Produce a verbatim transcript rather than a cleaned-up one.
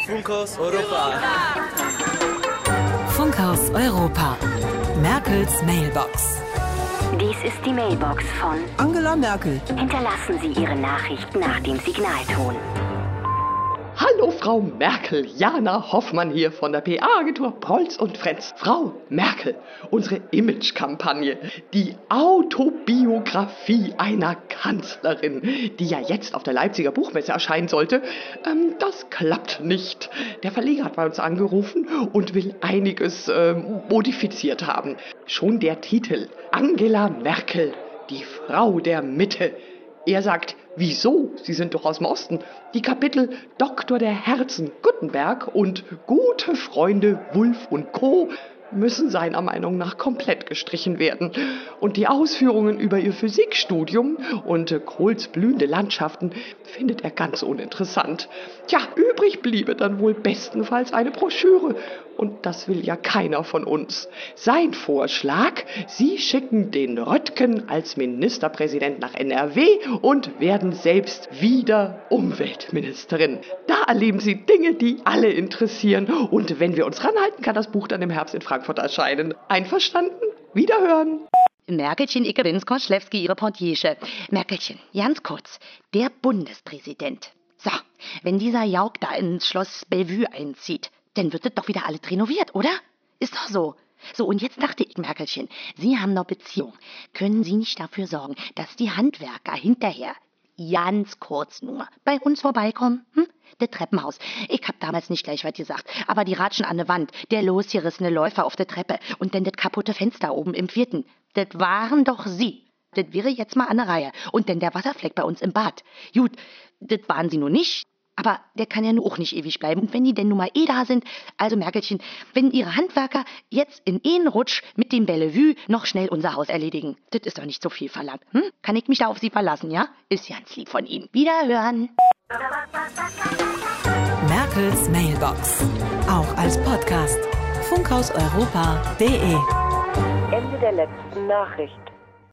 Funkhaus Europa. Funkhaus Europa. Merkels Mailbox. Dies ist die Mailbox von Angela Merkel. Hinterlassen Sie Ihre Nachricht nach dem Signalton. Hallo Frau Merkel, Jana Hoffmann hier von der P R-Agentur Prolz und Fränz. Frau Merkel, unsere Image-Kampagne, die Autobiografie einer Kanzlerin, die ja jetzt auf der Leipziger Buchmesse erscheinen sollte, ähm, das klappt nicht. Der Verleger hat bei uns angerufen und will einiges ähm, modifiziert haben. Schon der Titel, Angela Merkel, die Frau der Mitte. Er sagt, wieso? Sie sind doch aus dem Osten. Die Kapitel Doktor der Herzen Gutenberg und Gute Freunde Wulff und Co. müssen seiner Meinung nach komplett gestrichen werden. Und die Ausführungen über ihr Physikstudium und äh, Kohls blühende Landschaften findet er ganz uninteressant. Tja, übrig bliebe dann wohl bestenfalls eine Broschüre. Und das will ja keiner von uns. Sein Vorschlag, Sie schicken den Röttgen als Ministerpräsident nach N R W und werden selbst wieder Umweltministerin. Da erleben Sie Dinge, die alle interessieren. Und wenn wir uns ranhalten, kann das Buch dann im Herbst in Frankfurt erscheinen. Einverstanden? Wiederhören! Merkelchen, ich bin's, Koschlewski, Ihre Portiere. Merkelchen, ganz kurz, der Bundespräsident. So, wenn dieser Jauch da ins Schloss Bellevue einzieht, dann wird das doch wieder alles renoviert, oder? Ist doch so. So, und jetzt dachte ich, Merkelchen, Sie haben noch Beziehung. Können Sie nicht dafür sorgen, dass die Handwerker hinterher, ganz kurz nur, bei uns vorbeikommen? Hm? Das Treppenhaus. Ich hab damals nicht gleich was gesagt, aber die Ratschen an der Wand, der losgerissene Läufer auf der Treppe und dann das kaputte Fenster oben im vierten. Das waren doch Sie. Das wäre jetzt mal an der Reihe. Und dann der Wasserfleck bei uns im Bad. Gut, das waren Sie nur nicht. Aber der kann ja nur auch nicht ewig bleiben. Und wenn die denn nun mal eh da sind, also Merkelchen, wenn Ihre Handwerker jetzt in einen Rutsch mit dem Bellevue noch schnell unser Haus erledigen, das ist doch nicht so viel verlangt. Hm? Kann ich mich da auf Sie verlassen, ja? Ist ja ganz lieb von Ihnen. Wiederhören. Merkels Mailbox. Auch als Podcast. funkhauseuropa punkt de Ende der letzten Nachricht.